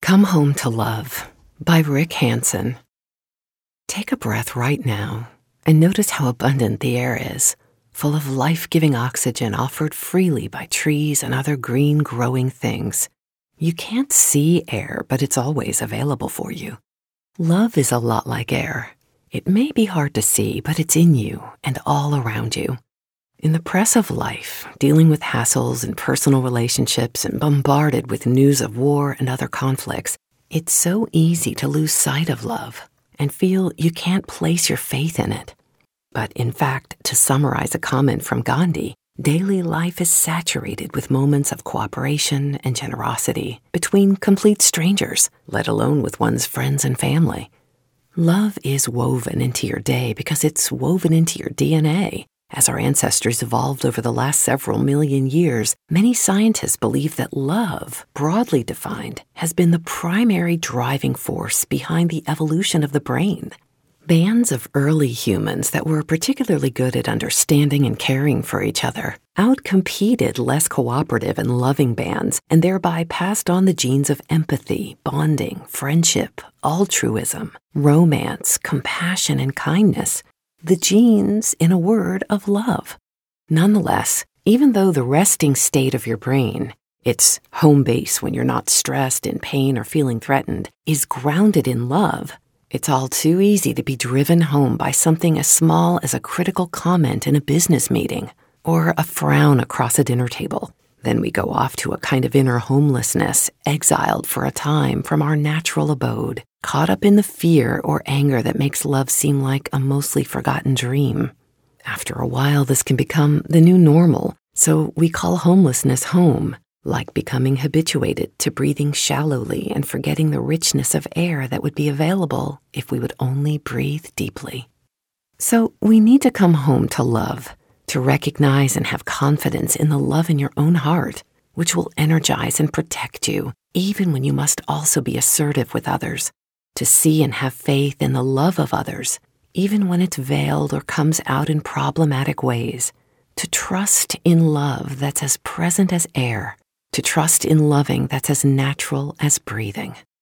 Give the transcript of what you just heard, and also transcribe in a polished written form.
Come Home to Love by Rick Hansen. Take a breath right now and notice how abundant the air is, full of life-giving oxygen offered freely by trees and other green growing things. You can't see air, but it's always available for you. Love is a lot like air. It may be hard to see, but it's in you and all around you. In the press of life, dealing with hassles and personal relationships and bombarded with news of war and other conflicts, it's so easy to lose sight of love and feel you can't place your faith in it. But in fact, to summarize a comment from Gandhi, daily life is saturated with moments of cooperation and generosity between complete strangers, let alone with one's friends and family. Love is woven into your day because it's woven into your DNA. As our ancestors evolved over the last several million years, many scientists believe that love, broadly defined, has been the primary driving force behind the evolution of the brain. Bands of early humans that were particularly good at understanding and caring for each other outcompeted less cooperative and loving bands and thereby passed on the genes of empathy, bonding, friendship, altruism, romance, compassion, and kindness. The genes, in a word, of love. Nonetheless, even though the resting state of your brain, its home base when you're not stressed, in pain, or feeling threatened, is grounded in love, it's all too easy to be driven home by something as small as a critical comment in a business meeting or a frown across a dinner table. Then we go off to a kind of inner homelessness, exiled for a time from our natural abode, caught up in the fear or anger that makes love seem like a mostly forgotten dream. After a while, this can become the new normal, so we call homelessness home, like becoming habituated to breathing shallowly and forgetting the richness of air that would be available if we would only breathe deeply. So we need to come home to love, to recognize and have confidence in the love in your own heart, which will energize and protect you, even when you must also be assertive with others, to see and have faith in the love of others, even when it's veiled or comes out in problematic ways, to trust in love that's as present as air, to trust in loving that's as natural as breathing.